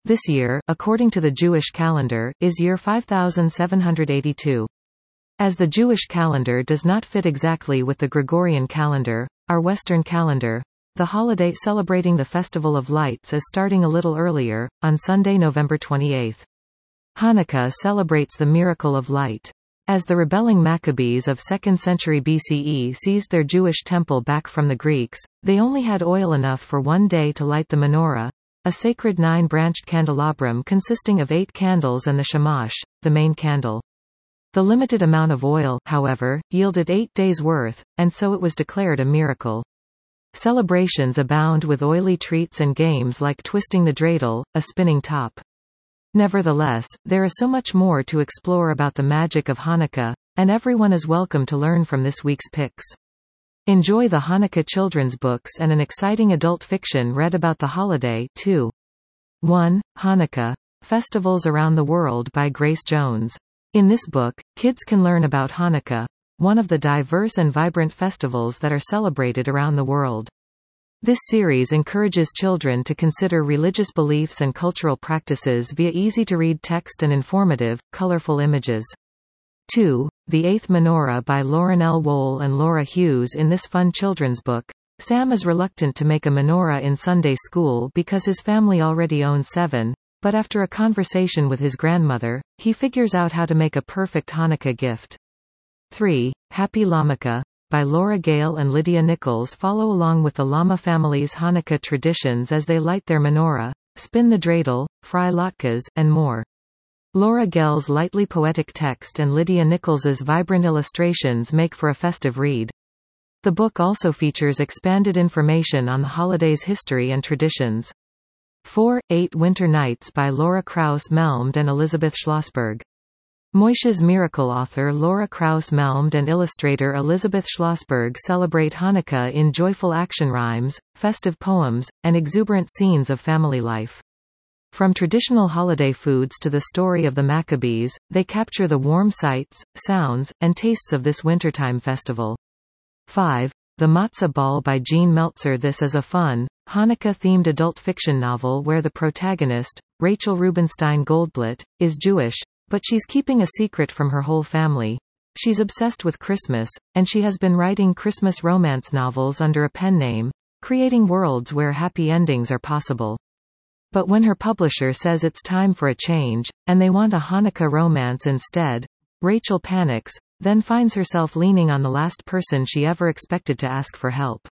This year, according to the Jewish calendar, is year 5782. As the Jewish calendar does not fit exactly with the Gregorian calendar, our Western calendar, the holiday celebrating the Festival of Lights is starting a little earlier, on Sunday, November 28. Hanukkah celebrates the miracle of light. As the rebelling Maccabees of 2nd century BCE seized their Jewish temple back from the Greeks, they only had oil enough for one day to light the menorah, a sacred 9-branched candelabrum consisting of 8 candles and the shamash, the main candle. The limited amount of oil, however, yielded 8 days' worth, and so it was declared a miracle. Celebrations abound with oily treats and games like twisting the dreidel, a spinning top. Nevertheless, there is so much more to explore about the magic of Hanukkah, and everyone is welcome to learn from this week's picks. Enjoy the Hanukkah children's books and an exciting adult fiction read about the holiday, too. 1. Hanukkah. Festivals Around the World by Grace Jones. In this book, kids can learn about Hanukkah, one of the diverse and vibrant festivals that are celebrated around the world. This series encourages children to consider religious beliefs and cultural practices via easy-to-read text and informative, colorful images. 2. The Eighth Menorah by Lauren L. Wohl and Laura Hughes. In this fun children's book, Sam is reluctant to make a menorah in Sunday school because his family already owns 7, but after a conversation with his grandmother, he figures out how to make a perfect Hanukkah gift. 3. Happy Lamaka by Laura Gale and Lydia Nichols. Follow along with the Lama family's Hanukkah traditions as they light their menorah, spin the dreidel, fry latkes, and more. Laura Gale's lightly poetic text and Lydia Nichols's vibrant illustrations make for a festive read. The book also features expanded information on the holiday's history and traditions. 4. 8 Winter Nights by Laura Krauss-Melmd and Elizabeth Schlossberg. Moishe's Miracle author Laura Krauss-Melmd and illustrator Elizabeth Schlossberg celebrate Hanukkah in joyful action rhymes, festive poems, and exuberant scenes of family life. From traditional holiday foods to the story of the Maccabees, they capture the warm sights, sounds, and tastes of this wintertime festival. 5. The Matzah Ball by Jean Meltzer. This is a fun, Hanukkah-themed adult fiction novel where the protagonist, Rachel Rubenstein Goldblatt, is Jewish, but she's keeping a secret from her whole family. She's obsessed with Christmas, and she has been writing Christmas romance novels under a pen name, creating worlds where happy endings are possible. But when her publisher says it's time for a change, and they want a Hanukkah romance instead, Rachel panics, then finds herself leaning on the last person she ever expected to ask for help.